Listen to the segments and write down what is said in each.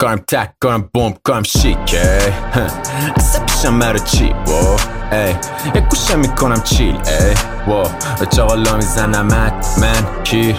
کارم تک کارم بوم کارم شیکه اصلا پیشم برا چی یک گوشه میکنم چیل به چاقالا میزنمت من کیر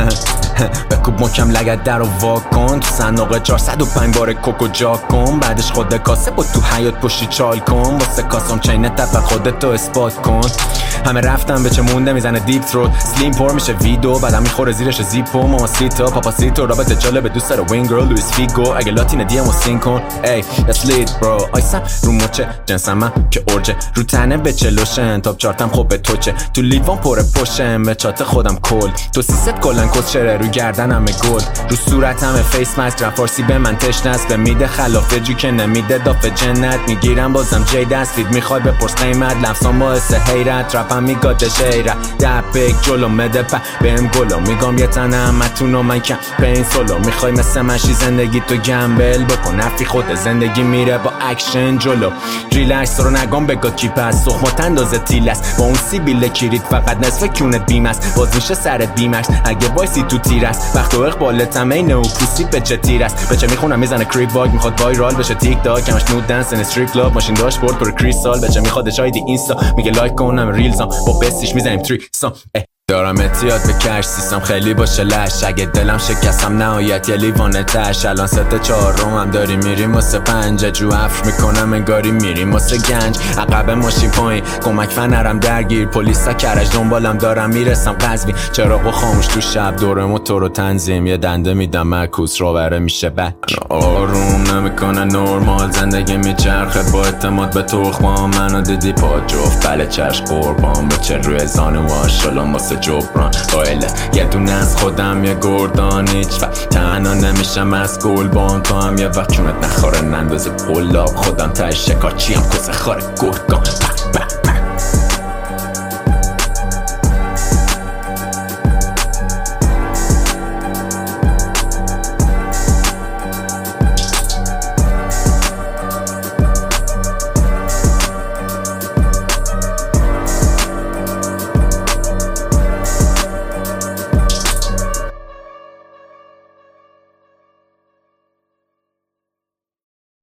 بکوب مکم لگت در رو واکن تو صندوق 405 بار کوکو جا کن بعدش خود کاسه با تو حیات پشتی چال کن واسه کاسم چینت و خودتو اثبات کن همه رفتم به چه مونده میزنه دیپ ترود سلیم پر میشه ویدو بعدم میخوره زیرش زیپو ماما سیتا پاپا سیتو رابطه جالب دوست داره وین گرل لویس فیگو اگه لاتین دی ام سین کن that's lit bro آیسم رو مچه جنسم من که ارجه رو تنه به چلوشن تاپ چارتم خوب به توچه تو لیوان پر پشم به چات خودم کل تو سیست کلن کس چره رو گردنم گل رو صورتم فیس ماسک رپ فارسی به من تشنست به میده خلاف جو که نمیده داف جنت میگیرم بازم جی دستید میخوای بپرس قیمت لفظام باعث حیرت رپم میگاده شیره دپک جلو مده بهم گلو میگم یه تنه همتونو من کم پین سولو میخوای مثل منشی زندگی تو گمبل بکن حرفی خود زندگی میره با اکشن جلو ریلکس رو نگم بگا کی پس سخمت اندازه تیل است با اون سیبیل کیریت فقط نصف کونت بیم است باز میشه سرت بیمکس اگه وایسی تو تیر است وقت و اقبالتم اینه و پوسی به چه تیر است به چه میخونم میزنه کریک باگ میخواد وایرال بشه تیک تاک کمش نود دنس ان استریت کلاب ماشین داشبورد پر کریستال به چه میخواد شاید اینستا میگه لایک کنم ریلزام با بستیش میزنیم 3 سام دارم اعتیاد به کش سیستم خیلی باشه لش اگه دلم شکستم نهایت یه لیوانه تش الان 3-4 هم داریم میریم واسه 5 جو افر میکنم انگاری میریم واسه گنج عقب ماشین پایین کمک فنرم درگیر پلیسا کرج دنبالم دارم میرسم قزوین چراغو خاموش تو شب دور موتور و تنظیم یه دنده میدم معکوس رو بره میشه بد آروم نمیکنه نورمال زندگی میچرخه با اعتماد به تخما منو دیدی پا جفت بله چشم قربان به چه روی زانو واشالان واسه جبران قائله یه دونه از خودم یه گردان هیچ وقت تنها نمیشم از گلبان تو هم یه وقت چونت نخوره نندازه قلاب خودم ته شکارچیم کسه خاره گرگان